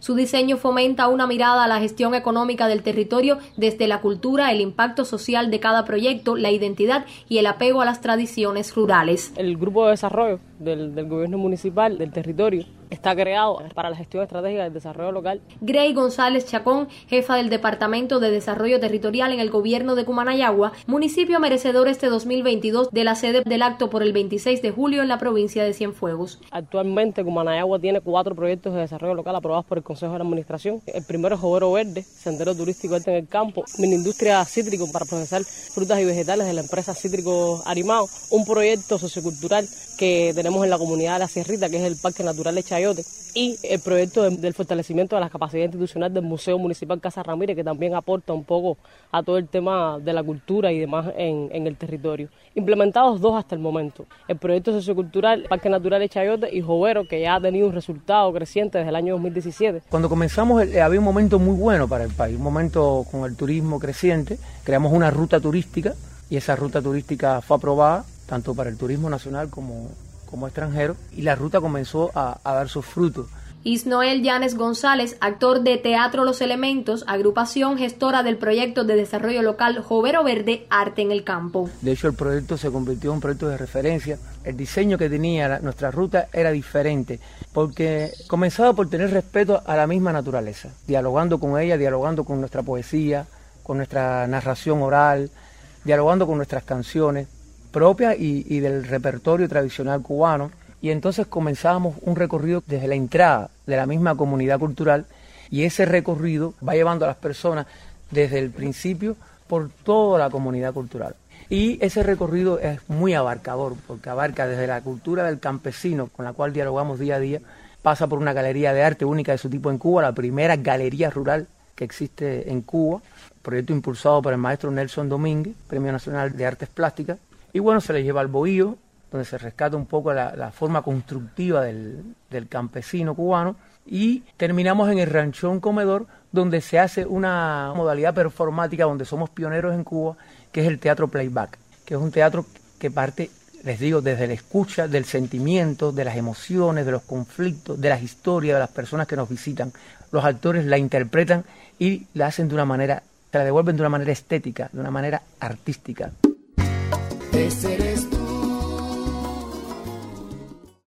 Su diseño fomenta una mirada a la gestión económica del territorio desde la cultura, el impacto social de cada proyecto, la identidad y el apego a las tradiciones rurales. El grupo de desarrollo del gobierno municipal del territorio está creado para la gestión estratégica del desarrollo local. Grey González Chacón, jefa del Departamento de Desarrollo Territorial en el gobierno de Cumanayagua, municipio merecedor este 2022 de la sede del acto por el 26 de julio en la provincia de Cienfuegos. Actualmente Cumanayagua tiene 4 proyectos de desarrollo local aprobados por el Consejo de la Administración. El primero es Jovero Verde, sendero turístico verde en el campo, mini industria cítrico para procesar frutas y vegetales de la empresa Cítrico Arimao, un proyecto sociocultural que tenemos en la comunidad de la Sierrita, que es el Parque Natural de Chayote, y el proyecto del fortalecimiento de la capacidad institucional del Museo Municipal Casa Ramírez, que también aporta un poco a todo el tema de la cultura y demás en el territorio. Implementados 2 hasta el momento, el proyecto sociocultural Parque Natural de Chayote y Jovero, que ya ha tenido un resultado creciente desde el año 2017. Cuando comenzamos había un momento muy bueno para el país, un momento con el turismo creciente, creamos una ruta turística y esa ruta turística fue aprobada tanto para el turismo nacional como extranjero, y la ruta comenzó a dar sus frutos. Isnoel Llanes González, actor de Teatro Los Elementos, agrupación gestora del proyecto de desarrollo local Jovero Verde, Arte en el Campo. De hecho, el proyecto se convirtió en un proyecto de referencia. El diseño que tenía nuestra ruta era diferente, porque comenzaba por tener respeto a la misma naturaleza, dialogando con ella, dialogando con nuestra poesía, con nuestra narración oral, dialogando con nuestras canciones propias y del repertorio tradicional cubano, y entonces comenzábamos un recorrido desde la entrada de la misma comunidad cultural, y ese recorrido va llevando a las personas desde el principio por toda la comunidad cultural. Y ese recorrido es muy abarcador, porque abarca desde la cultura del campesino, con la cual dialogamos día a día, pasa por una galería de arte única de su tipo en Cuba, la primera galería rural que existe en Cuba, proyecto impulsado por el maestro Nelson Domínguez, Premio Nacional de Artes Plásticas. Y bueno, se le lleva al bohío, donde se rescata un poco la forma constructiva del campesino cubano, y terminamos en el Ranchón Comedor, donde se hace una modalidad performática donde somos pioneros en Cuba, que es el teatro playback, que es un teatro que parte, les digo, desde la escucha, del sentimiento, de las emociones, de los conflictos, de las historias de las personas que nos visitan. Los actores la interpretan y la hacen de una manera, se la devuelven de una manera estética, de una manera artística. Desde